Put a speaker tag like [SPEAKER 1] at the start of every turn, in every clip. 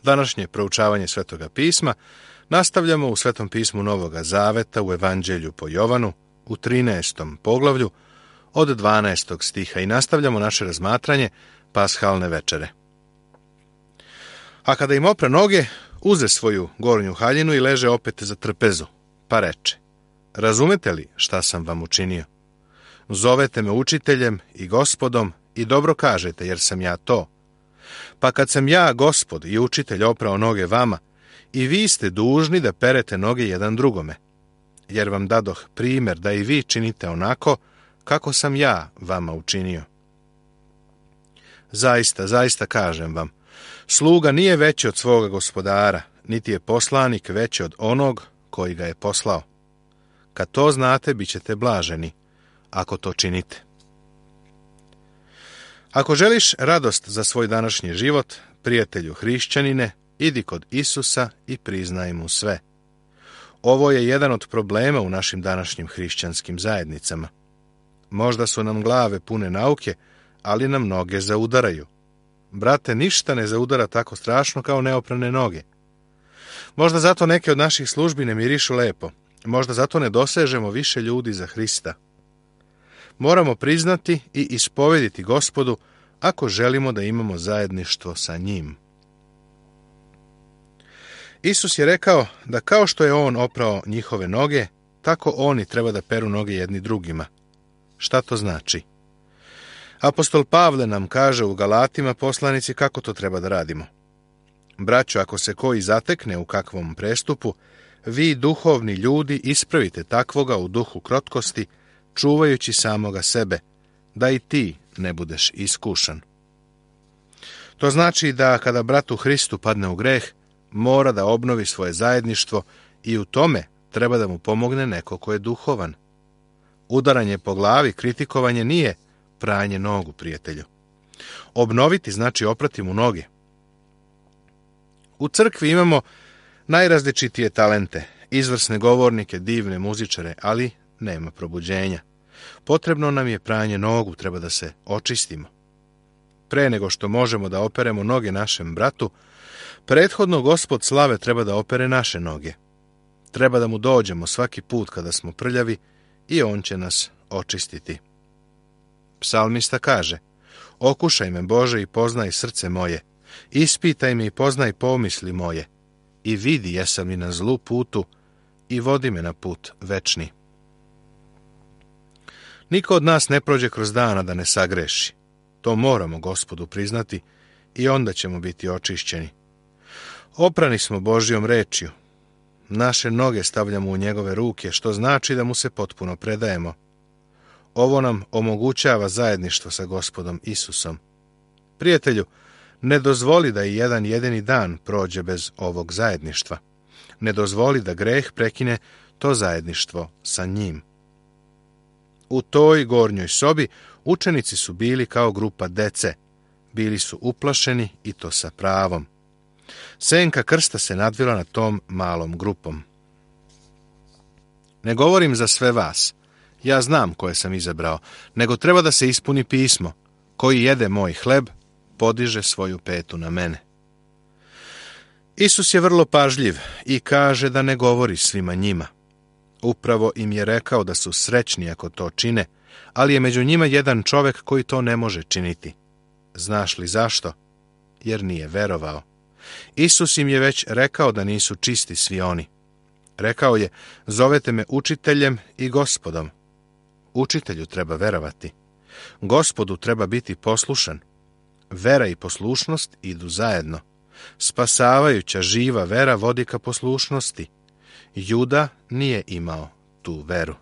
[SPEAKER 1] Današnje proučavanje Svetoga pisma nastavljamo u Svetom pismu Novoga Zaveta u Evanđelju po Jovanu u 13. poglavlju od 12. stiha i nastavljamo naše razmatranje pashalne večere. A kada im opre noge, uze svoju gornju haljinu i leže opet za trpezu, pa reče: razumete li šta sam vam učinio? Zovete me učiteljem i gospodom i dobro kažete, jer sam ja to. Pa kad sam ja, gospod i učitelj, oprao noge vama, i vi ste dužni da perete noge jedan drugome, jer vam dadoh primjer da i vi činite onako kako sam ja vama učinio. Zaista, zaista kažem vam, sluga nije veći od svoga gospodara, niti je poslanik veći od onog koji ga je poslao. Kad to znate, bit ćete blaženi, ako to činite. Ako želiš radost za svoj današnji život, prijatelju hrišćanine, idi kod Isusa i priznaj mu sve. Ovo je jedan od problema u našim današnjim hrišćanskim zajednicama. Možda su nam glave pune nauke, ali nam noge zaudaraju. Brate, ništa ne zaudara tako strašno kao neoprane noge. Možda zato neke od naših službi ne mirišu lepo. Možda zato ne dosežemo više ljudi za Hrista. Moramo priznati i ispovediti Gospodu ako želimo da imamo zajedništvo sa njim. Isus je rekao da kao što je on oprao njihove noge, tako oni treba da peru noge jedni drugima. Šta to znači? Apostol Pavle nam kaže u Galatima poslanici kako to treba da radimo. Braćo, ako se koji zatekne u kakvom prestupu, vi duhovni ljudi ispravite takvoga u duhu krotkosti, čuvajući samoga sebe, da i ti ne budeš iskušan. To znači da kada brat u Hristu padne u greh, mora da obnovi svoje zajedništvo i u tome treba da mu pomogne neko ko je duhovan. Udaranje po glavi, kritikovanje nije pranje nogu, prijatelju. Obnoviti znači oprati mu noge. U crkvi imamo najrazličitije talente, izvrsne govornike, divne muzičare, ali nema probuđenja. Potrebno nam je pranje nogu, treba da se očistimo. Pre nego što možemo da operemo noge našem bratu, prethodno Gospod slave treba da opere naše noge. Treba da mu dođemo svaki put kada smo prljavi i on će nas očistiti. Psalmista kaže: okušaj me, Bože, i poznaj srce moje, ispitaj me i poznaj pomisli moje, i vidi jesam li na zlu putu i vodi me na put večni. Niko od nas ne prođe kroz dana da ne sagreši. To moramo Gospodu priznati i onda ćemo biti očišćeni. Oprani smo Božjom rečju. Naše noge stavljamo u njegove ruke, što znači da mu se potpuno predajemo. Ovo nam omogućava zajedništvo sa Gospodom Isusom. Prijatelju, ne dozvoli da i jedan jedini dan prođe bez ovog zajedništva. Ne dozvoli da greh prekine to zajedništvo sa njim. U toj gornjoj sobi učenici su bili kao grupa dece. Bili su uplašeni i to sa pravom. Senka krsta se nadvila nad tom malom grupom. Ne govorim za sve vas. Ja znam koje sam izabrao, nego treba da se ispuni pismo. Koji jede moj hleb, podiže svoju petu na mene. Isus je vrlo pažljiv i kaže da ne govori svima njima. Upravo im je rekao da su srećni ako to čine, ali je među njima jedan čovjek koji to ne može činiti. Znaš li zašto? Jer nije verovao. Isus im je već rekao da nisu čisti svi oni. Rekao je: zovete me učiteljem i gospodom. Učitelju treba verovati. Gospodu treba biti poslušan. Vera i poslušnost idu zajedno. Spasavajuća živa vera vodi ka poslušnosti. Juda nije imao tu veru.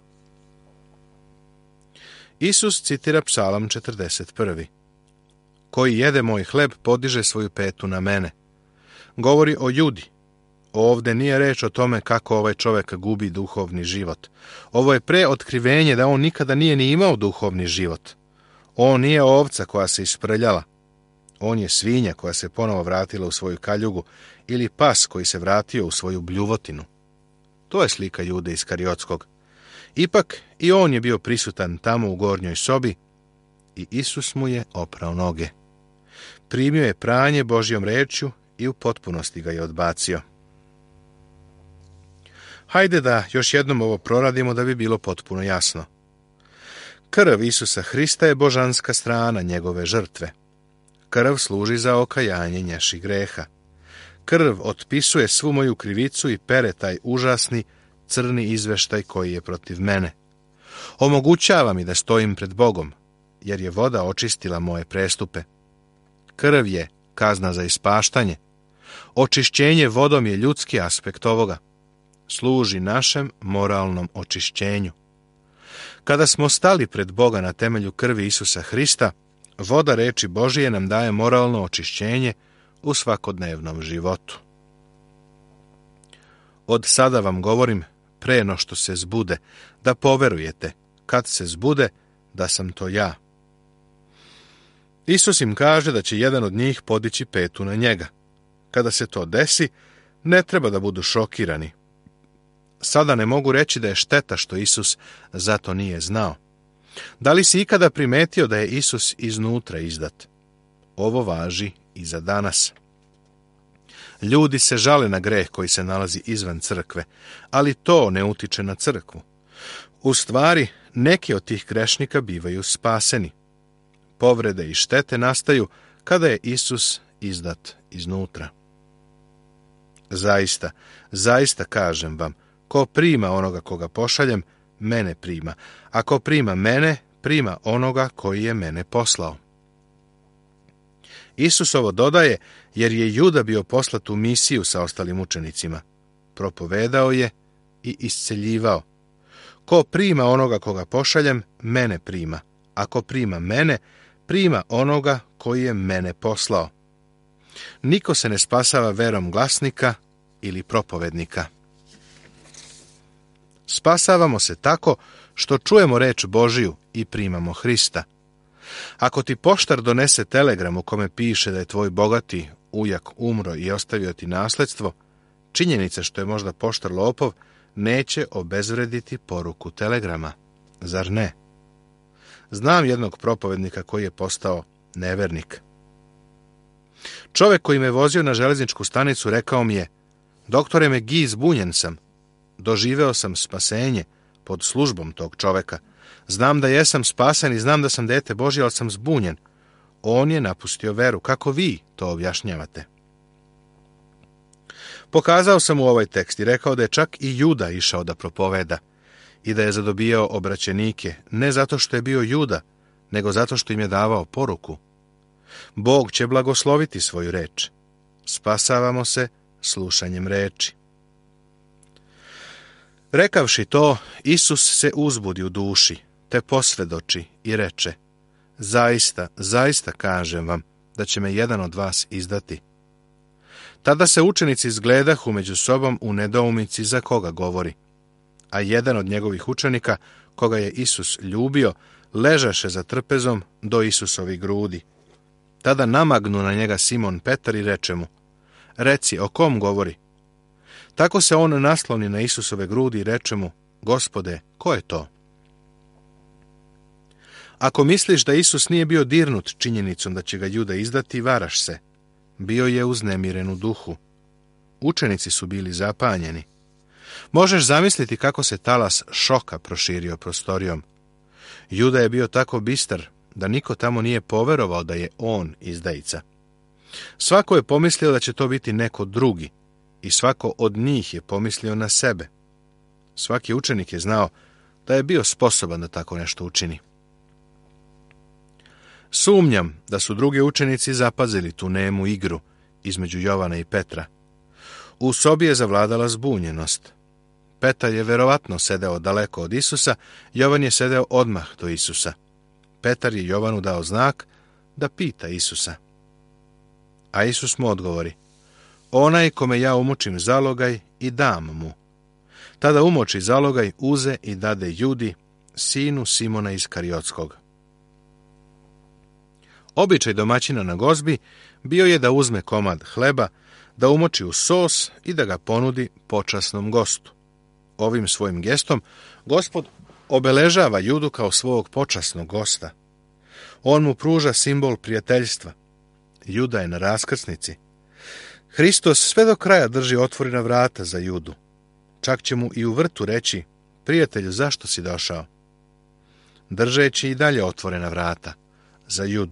[SPEAKER 1] Isus citira Psalam 41. Koji jede moj hleb, podiže svoju petu na mene. Govori o Judi. Ovde nije reč o tome kako ovaj čovjek gubi duhovni život. Ovo je preotkrivenje da on nikada nije ni imao duhovni život. On nije ovca koja se isprljala. On je svinja koja se ponovo vratila u svoju kaljugu ili pas koji se vratio u svoju bljuvotinu. To je slika Jude Iskariotskog. Ipak i on je bio prisutan tamo u gornjoj sobi i Isus mu je oprao noge. Primio je pranje Božjom rečju i u potpunosti ga je odbacio. Hajde da još jednom ovo proradimo da bi bilo potpuno jasno. Krv Isusa Hrista je božanska strana njegove žrtve. Krv služi za okajanje naših greha. Krv otpisuje svu moju krivicu i pere taj užasni, crni izveštaj koji je protiv mene. Omogućava mi da stojim pred Bogom, jer je voda očistila moje prestupe. Krv je kazna za ispaštanje. Očišćenje vodom je ljudski aspekt ovoga. Služi našem moralnom očišćenju. Kada smo stali pred Boga na temelju krvi Isusa Hrista, voda reči Božije nam daje moralno očišćenje u svakodnevnom životu. Od sada vam govorim pre no što se zbude, da poverujete, kad se zbude, da sam to ja. Isus im kaže da će jedan od njih podići petu na njega. Kada se to desi, ne treba da budu šokirani. Sada ne mogu reći da je šteta što Isus zato nije znao. Da li si ikada primetio da je Isus iznutra izdat? Ovo važi i za danas. Ljudi se žale na greh koji se nalazi izvan crkve, ali to ne utiče na crkvu. U stvari, neki od tih grešnika bivaju spaseni. Povrede i štete nastaju kada je Isus izdat iznutra. Zaista, zaista kažem vam, ko prima onoga koga pošaljem, mene prima, a ko prima mene, prima onoga koji je mene poslao. Isus ovo dodaje jer je Juda bio poslat u misiju sa ostalim učenicima. Propovedao je i isceljivao. Ko prima onoga koga pošaljem, mene prima, a ko prima mene, prima onoga koji je mene poslao. Niko se ne spasava verom glasnika ili propovednika. Spasavamo se tako što čujemo reč Božiju i primamo Hrista. Ako ti poštar donese telegram u kome piše da je tvoj bogati ujak umro i ostavio ti nasledstvo, činjenica što je možda poštar lopov neće obezvrediti poruku telegrama. Zar ne? Znam jednog propovednika koji je postao nevernik. Čovjek koji me vozio na železničku stanicu rekao mi je: doktore Megi, zbunjen sam. Doživeo sam spasenje pod službom tog čoveka. Znam da jesam spasan i znam da sam dete Božje, ali sam zbunjen. On je napustio veru. Kako vi to objašnjavate? Pokazao sam mu ovaj tekst i rekao da je čak i Juda išao da propoveda i da je zadobijao obraćenike, ne zato što je bio Juda, nego zato što im je davao poruku. Bog će blagosloviti svoju reč. Spasavamo se slušanjem reči. Rekavši to, Isus se uzbudi u duši, te posvedoči i reče: zaista, zaista kažem vam da će me jedan od vas izdati. Tada se učenici zgledahu među sobom u nedoumici za koga govori. A jedan od njegovih učenika, koga je Isus ljubio, ležaše za trpezom do Isusovih grudi. Tada namagnu na njega Simon Petar i reče mu: reci, o kom govori? Tako se on nasloni na Isusove grudi i reče mu: Gospode, ko je to? Ako misliš da Isus nije bio dirnut činjenicom da će ga Juda izdati, varaš se. Bio je uznemiren u duhu. Učenici su bili zapanjeni. Možeš zamisliti kako se talas šoka proširio prostorijom. Juda je bio tako bistar da niko tamo nije poverovao da je on izdajica. Svako je pomislio da će to biti neko drugi i svako od njih je pomislio na sebe. Svaki učenik je znao da je bio sposoban da tako nešto učini. Sumnjam da su drugi učenici zapazili tu nemu igru između Jovana i Petra. U sobi je zavladala zbunjenost. Petar je verovatno sedeo daleko od Isusa, Jovan je sedeo odmah do Isusa. Petar je Jovanu dao znak da pita Isusa. A Isus mu odgovori: onaj kome ja umočim zalogaj i dam mu. Tada umoči zalogaj, uze i dade Judi, sinu Simona Iskariotskog. Običaj domaćina na gozbi bio je da uzme komad hleba, da umoči u sos i da ga ponudi počasnom gostu. Ovim svojim gestom Gospod obeležava Judu kao svog počasnog gosta. On mu pruža simbol prijateljstva. Juda je na raskrsnici. Hristos sve do kraja drži otvorena vrata za Judu. Čak će mu i u vrtu reći: prijatelju, zašto si došao? Držeći i dalje otvorena vrata za Judu.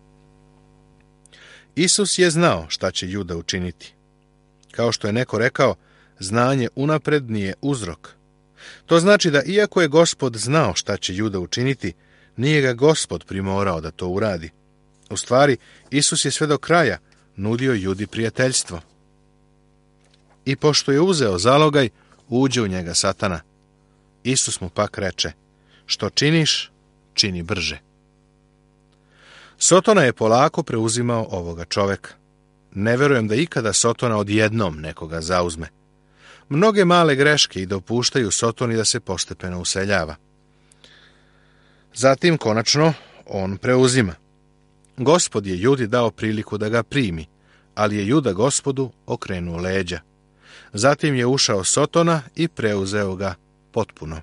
[SPEAKER 1] Isus je znao šta će Juda učiniti. Kao što je neko rekao, znanje unapred nije uzrok. To znači da iako je Gospod znao šta će Juda učiniti, nije ga Gospod primorao da to uradi. U stvari, Isus je sve do kraja nudio Judi prijateljstvo. I pošto je uzeo zalogaj, uđe u njega Satana. Isus mu pak reče: što činiš, čini brže. Sotona je polako preuzimao ovoga čoveka. Ne verujem da ikada Sotona odjednom nekoga zauzme. Mnoge male greške i dopuštaju Sotoni da se postepeno useljava. Zatim, konačno, on preuzima. Gospod je Judi dao priliku da ga primi, ali je Juda Gospodu okrenuo leđa. Zatim je ušao Sotona i preuzeo ga potpuno.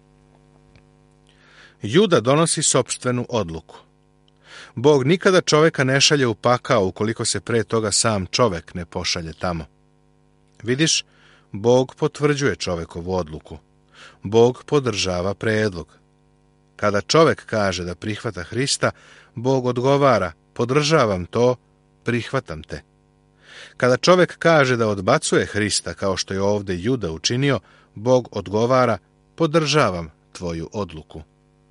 [SPEAKER 1] Juda donosi sopstvenu odluku. Bog nikada čoveka ne šalje u pakao ukoliko se pre toga sam čovek ne pošalje tamo. Vidiš, Bog potvrđuje čovekovu odluku. Bog podržava predlog. Kada čovek kaže da prihvata Hrista, Bog odgovara: podržavam to, prihvatam te. Kada čovek kaže da odbacuje Hrista, kao što je ovde Juda učinio, Bog odgovara: podržavam tvoju odluku.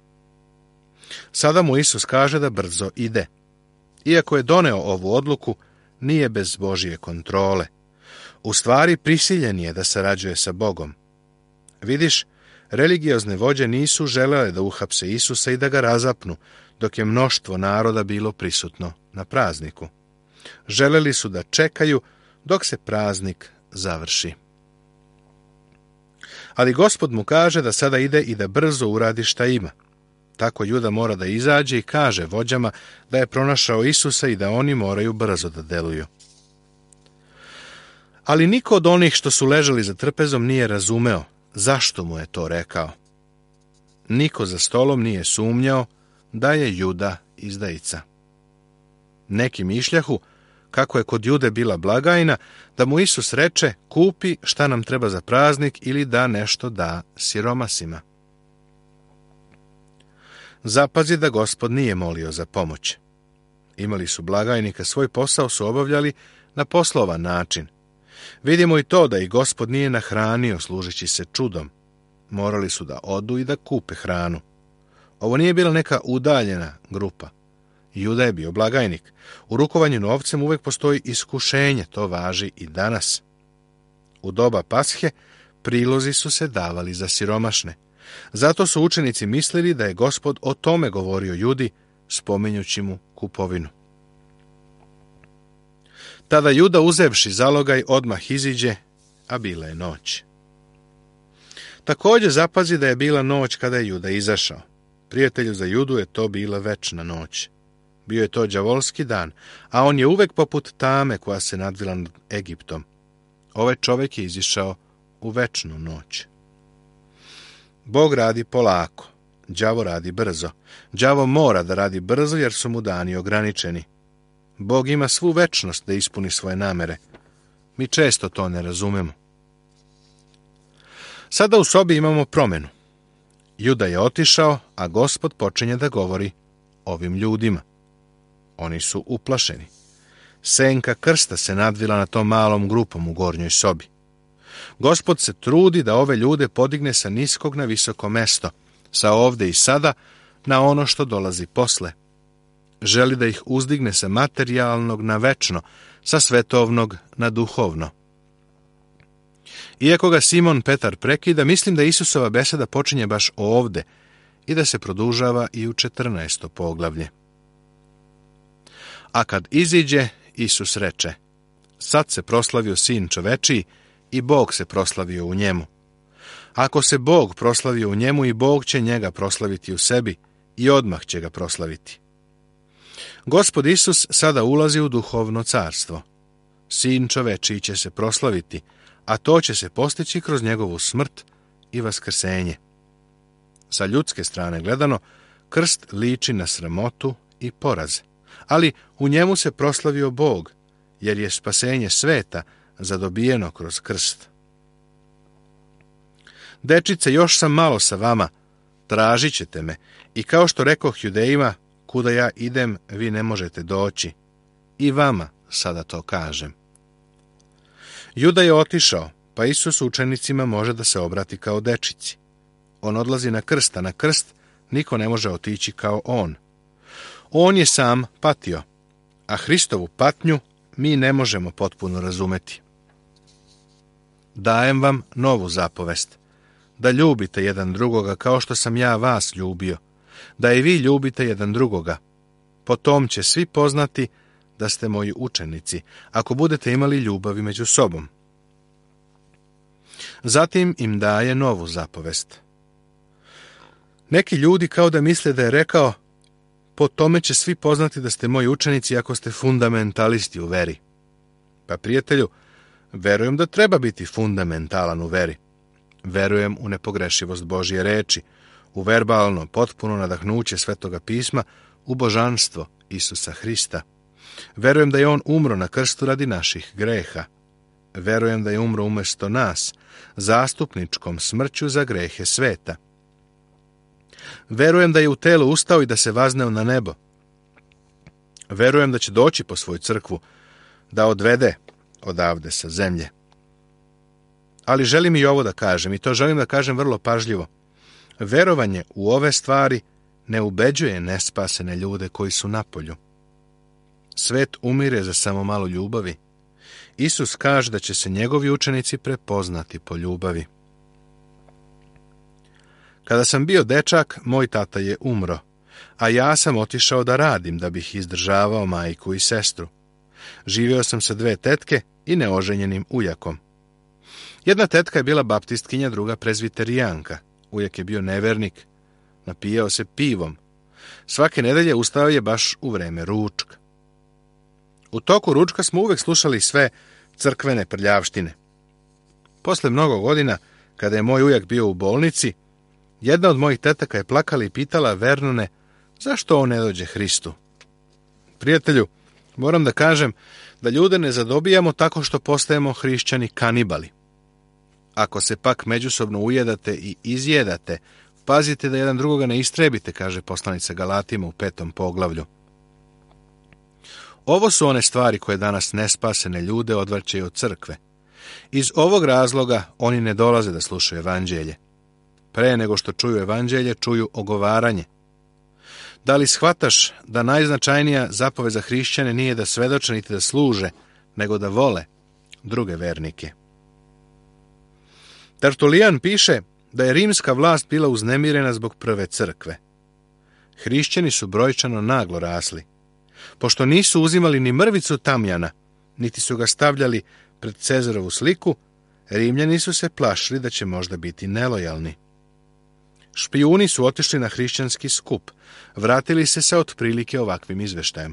[SPEAKER 1] Sada mu Isus kaže da brzo ide. Iako je doneo ovu odluku, nije bez Božje kontrole. U stvari, prisiljen je da sarađuje sa Bogom. Vidiš, religiozne vođe nisu želele da uhapse Isusa i da ga razapnu, dok je mnoštvo naroda bilo prisutno na prazniku. Želeli su da čekaju dok se praznik završi. Ali Gospod mu kaže da sada ide i da brzo uradi šta ima. Tako Juda mora da izađe i kaže vođama da je pronašao Isusa i da oni moraju brzo da deluju. Ali niko od onih što su ležali za trpezom nije razumeo zašto mu je to rekao. Niko za stolom nije sumnjao da je Juda izdajica. Neki mišljahu kako je kod Jude bila blagajna, da mu Isus reče: kupi šta nam treba za praznik ili da nešto da siromasima. Zapazi da Gospod nije molio za pomoć. Imali su blagajnika, svoj posao su obavljali na poslovan način. Vidimo i to da i Gospod nije nahranio služeći se čudom. Morali su da odu i da kupe hranu. Ovo nije bila neka udaljena grupa. Juda je bio blagajnik. U rukovanju novcem uvek postoji iskušenje, to važi i danas. U doba Pashe prilozi su se davali za siromašne. Zato su učenici mislili da je Gospod o tome govorio Judi, spominjući mu kupovinu. Tada Juda, uzevši zalogaj, odmah iziđe, a bila je noć. Također zapazi da je bila noć kada je Juda izašao. Prijatelju, za Judu je to bila večna noć. Bio je to đavolski dan, a on je uvek poput tame koja se nadvila nad Egiptom. Ovaj čovjek je izišao u večnu noć. Bog radi polako, đavo radi brzo. Đavo mora da radi brzo jer su mu dani ograničeni. Bog ima svu večnost da ispuni svoje namere. Mi često to ne razumemo. Sada u sobi imamo promjenu. Juda je otišao, a Gospod počinje da govori ovim ljudima. Oni su uplašeni. Senka krsta se nadvila na tom malom grupom u gornjoj sobi. Gospod se trudi da ove ljude podigne sa niskog na visoko mesto, sa ovde i sada na ono što dolazi posle. Želi da ih uzdigne sa materijalnog na večno, sa svetovnog na duhovno. Iako ga Simon Petar prekida, mislim da Isusova beseda počinje baš ovde i da se produžava i u 14. poglavlje. A kad iziđe, Isus reče: sad se proslavio Sin čovečiji i Bog se proslavio u njemu. Ako se Bog proslavio u njemu, i Bog će njega proslaviti u sebi i odmah će ga proslaviti. Gospod Isus sada ulazi u duhovno carstvo. Sin čovečiji će se proslaviti, a to će se postići kroz njegovu smrt i vaskrsenje. Sa ljudske strane gledano, krst liči na sramotu i poraz, ali u njemu se proslavio Bog jer je spasenje sveta zadobijeno kroz krst. Dečice, još sam malo sa vama, tražit ćete me, i kao što rekoh Judejima, kuda ja idem, vi ne možete doći. I vama sada to kažem. Juda je otišao, pa Isus učenicima može da se obrati kao dečici. On odlazi na krst, a na krst niko ne može otići kao on. On je sam patio, a Hristovu patnju mi ne možemo potpuno razumeti. Dajem vam novu zapovest, da ljubite jedan drugoga kao što sam ja vas ljubio, da i vi ljubite jedan drugoga. Po tom će svi poznati da ste moji učenici, ako budete imali ljubavi među sobom. Zatim im daje novu zapovest. Neki ljudi kao da misle da je rekao, po tome će svi poznati da ste moji učenici ako ste fundamentalisti u veri. Pa prijatelju, verujem da treba biti fundamentalan u veri. Verujem u nepogrešivost Božje reči, u verbalno, potpuno nadahnuće Svetoga pisma, u božanstvo Isusa Hrista. Verujem da je on umro na krstu radi naših greha. Verujem da je umro umjesto nas, zastupničkom smrću za grehe sveta. Verujem da je u telu ustao i da se vazneo na nebo. Verujem da će doći po svoju crkvu, da odvede odavde sa zemlje. Ali želim i ovo da kažem, i to želim da kažem vrlo pažljivo. Verovanje u ove stvari ne ubeđuje nespasene ljude koji su napolju. Svet umire za samo malo ljubavi. Isus kaže da će se njegovi učenici prepoznati po ljubavi. Kada sam bio dečak, moj tata je umro, a ja sam otišao da radim da bih izdržavao majku i sestru. Živio sam sa 2 tetke i neoženjenim ujakom. Jedna tetka je bila baptistkinja, druga prezviterijanka. Ujak je bio nevernik, napijao se pivom. Svake nedelje ustao je baš u vreme ručka. U toku ručka smo uvek slušali sve crkvene prljavštine. Posle mnogo godina, kada je moj ujak bio u bolnici, jedna od mojih tetaka je plakala i pitala Vernone, zašto on ne dođe Hristu? Prijatelju, moram da kažem da ljude ne zadobijamo tako što postajemo hrišćani kanibali. Ako se pak međusobno ujedate i izjedate, pazite da jedan drugoga ne istrebite, kaže poslanica Galatima u 5. poglavlju. Ovo su one stvari koje danas nespasene ljude odvraćaju od crkve. Iz ovog razloga oni ne dolaze da slušaju evanđelje. Pre nego što čuju evanđelje, čuju ogovaranje. Da li shvataš da najznačajnija zapoved za hrišćane nije da svedoče niti da služe, nego da vole druge vernike? Tertulijan piše da je rimska vlast bila uznemirena zbog prve crkve. Hrišćani su brojčano naglo rasli. Pošto nisu uzimali ni mrvicu tamjana, niti su ga stavljali pred Cezarovu sliku, Rimljani su se plašili da će možda biti nelojalni. Špijuni su otišli na hrišćanski skup, vratili se sa otprilike ovakvim izveštajem.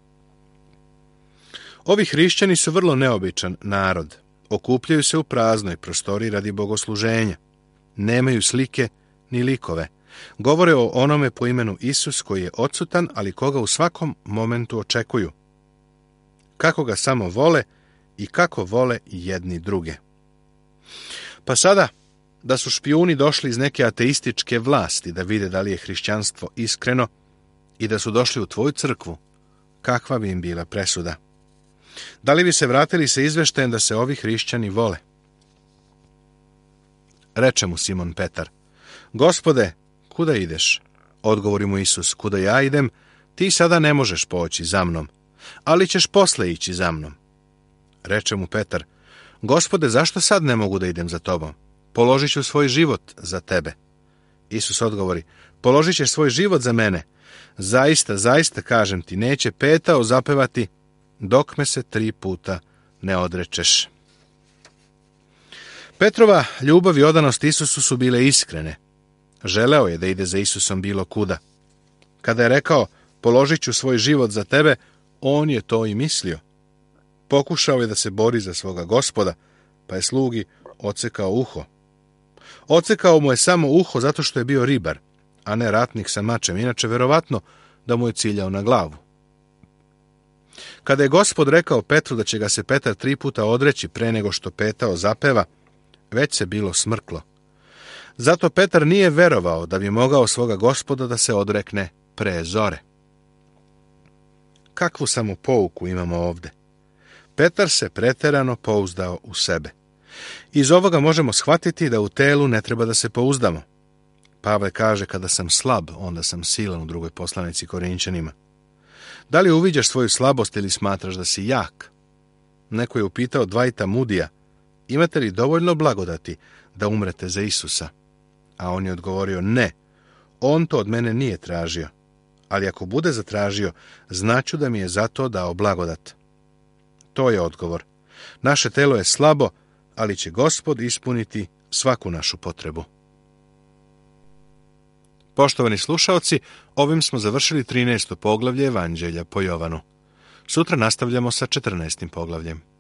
[SPEAKER 1] Ovi hrišćani su vrlo neobičan narod. Okupljaju se u praznoj prostoriji radi bogosluženja. Nemaju slike ni likove. Govore o onome po imenu Isus koji je odsutan, ali koga u svakom momentu očekuju. Kako ga samo vole i kako vole jedni druge. Pa sada, da su špijuni došli iz neke ateističke vlasti da vide da li je hrišćanstvo iskreno i da su došli u tvoju crkvu, kakva bi im bila presuda? Da li bi se vratili sa izveštajem da se ovi hrišćani vole? Reče mu Simon Petar, Gospode, kuda ideš? Odgovori mu Isus, kuda ja idem, ti sada ne možeš poći za mnom, ali ćeš posle ići za mnom. Reče mu Petar, Gospode, zašto sad ne mogu da idem za tobom? Položit ću svoj život za tebe. Isus odgovori, položit ćeš svoj život za mene. Zaista, zaista, kažem ti, neće petao zapevati dok me se 3 puta ne odrečeš. Petrova ljubav i odanost Isusu su bile iskrene. Želeo je da ide za Isusom bilo kuda. Kada je rekao, položit ću svoj život za tebe, on je to i mislio. Pokušao je da se bori za svoga Gospoda, pa je slugi odsekao uho. Odsekao mu je samo uho zato što je bio ribar, a ne ratnik sa mačem, inače verovatno da mu je ciljao na glavu. Kada je Gospod rekao Petru da će ga se Petar 3 puta odreći pre nego što petao zapeva, već se bilo smrklo. Zato Petar nije verovao da bi mogao svoga Gospoda da se odrekne pre zore. Kakvu samopouku imamo ovde? Petar se preterano pouzdao u sebe. Iz ovoga možemo shvatiti da u telu ne treba da se pouzdamo. Pavle kaže, kada sam slab, onda sam silan, u 2. poslanici Korinćanima. Da li uviđaš svoju slabost ili smatraš da si jak? Neko je upitao Dwighta Moodya, imate li dovoljno blagodati da umrete za Isusa? A on je odgovorio, ne, on to od mene nije tražio. Ali ako bude zatražio, znaću da mi je za to dao blagodat. To je odgovor. Naše telo je slabo, ali će Gospod ispuniti svaku našu potrebu. Poštovani slušaoci, ovim smo završili 13. poglavlje Evanđelja po Jovanu. Sutra nastavljamo sa 14. poglavljem.